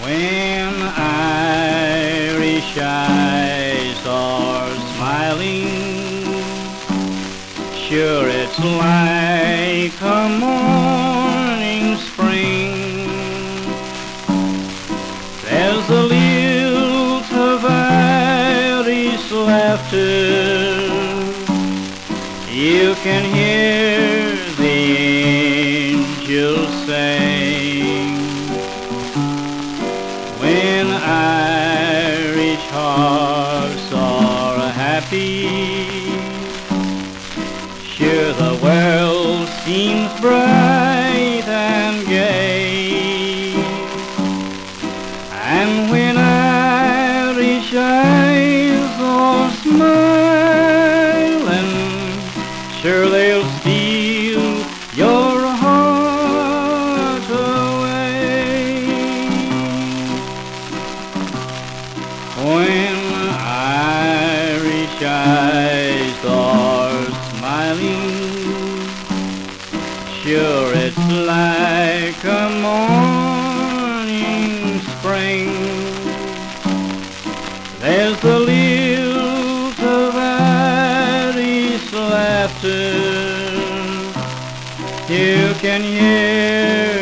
When Irish eyes are smiling, sure it's like a morning spring. There's a lilt of Irish laughter, you can hear the angels sing. When Irish hearts are happy, sure the world seems bright and gay. And when Irish eyes are smiling, sure they'll steal your heart away. When Irish eyes are smiling, sure it's like a morning spring. There's the lilt of Irish laughter, you can hear